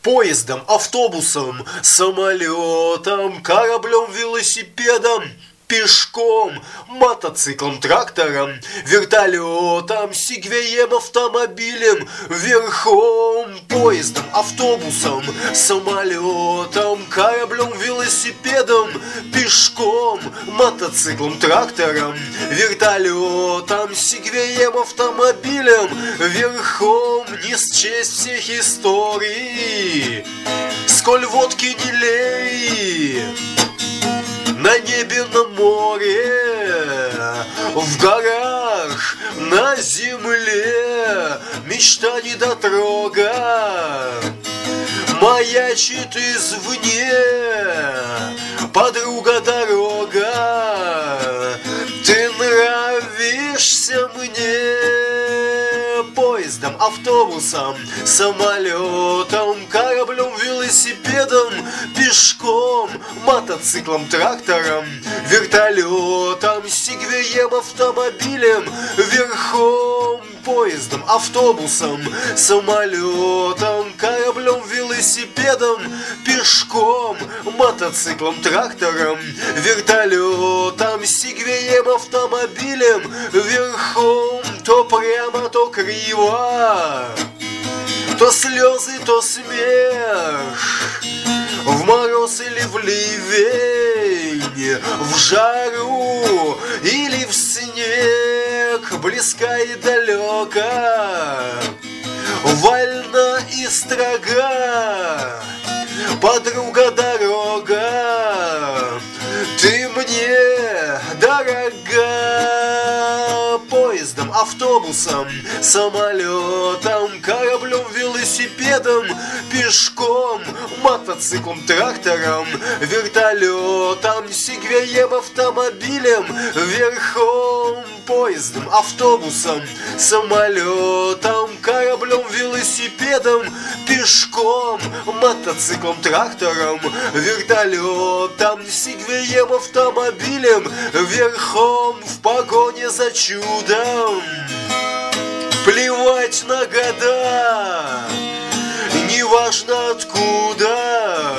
Поездом, автобусом, самолетом, кораблем, велосипедом, пешком, мотоциклом, трактором, вертолетом, сегвеем, автомобилем, верхом. Поездом, автобусом, самолетом, кораблем, велосипедом, пешком, мотоциклом, трактором, вертолетом, сегвеем, автомобилем, верхом. Не счесть всех историй, сколь водки не лей. На небе, на море, в горах, на земле мечта недотрога маячит извне, подруга дорога, ты нравишься мне. Поездом, автобусом, самолетом, кораблем, велосипедом, пешком, мотоциклом, трактором, вертолетом, сегвеем, автомобилем, верхом. Поездом, автобусом, самолетом, кораблем, велосипедом, пешком, мотоциклом, трактором, вертолетом, сегвеем, автомобилем, верхом. То прямо, то криво, то слезы, то смех, в мороз или в ливень, в жару или в снег, близко и далеко, вольна и строга, подруга дорога, ты мне дорога. Поездом, автобусом, самолетом, кораблем, велосипедом, пешком, мотоциклом, трактором, вертолетом, сегвеем, автомобилем, верхом. Поездом, автобусом, самолетом, кораблем, велосипедом, пешком, мотоциклом, трактором, вертолетом, сегвеем, автомобилем, верхом. В погоне за чудом, плевать на года, неважно откуда,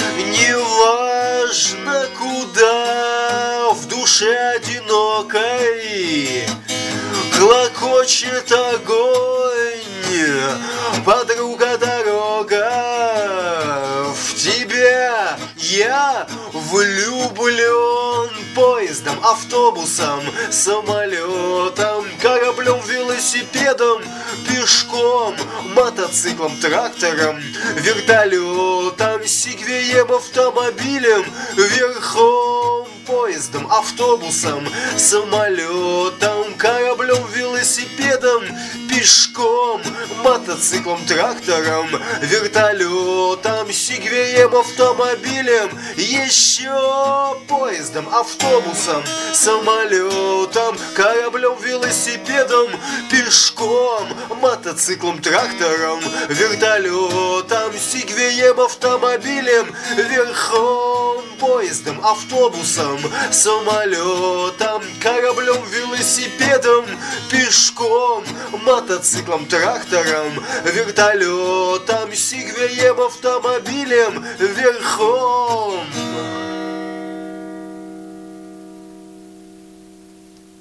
неважно куда, в душе одинокой клокочет огонь, подруга дорога, в тебя я влюблен. Поездом, автобусом, самолетом, кораблем, велосипедом, пешком, мотоциклом, трактором, вертолетом, сегвеем, автомобилем, верхом. Поездом, автобусом, самолетом, кораблем, велосипедом, пешком, мотоциклом, трактором, вертолетом, сегвеем, автомобилем, еще. Поездом, автобусом, самолетом, кораблем, велосипедом, пешком, мотоциклом, трактором, вертолетом, сегвеем, автомобилем, верхом. Поездом, автобусом, самолетом, кораблем, велосипедом, пешком, мотоциклом, трактором, вертолетом, сегвеем, автомобилем, верхом.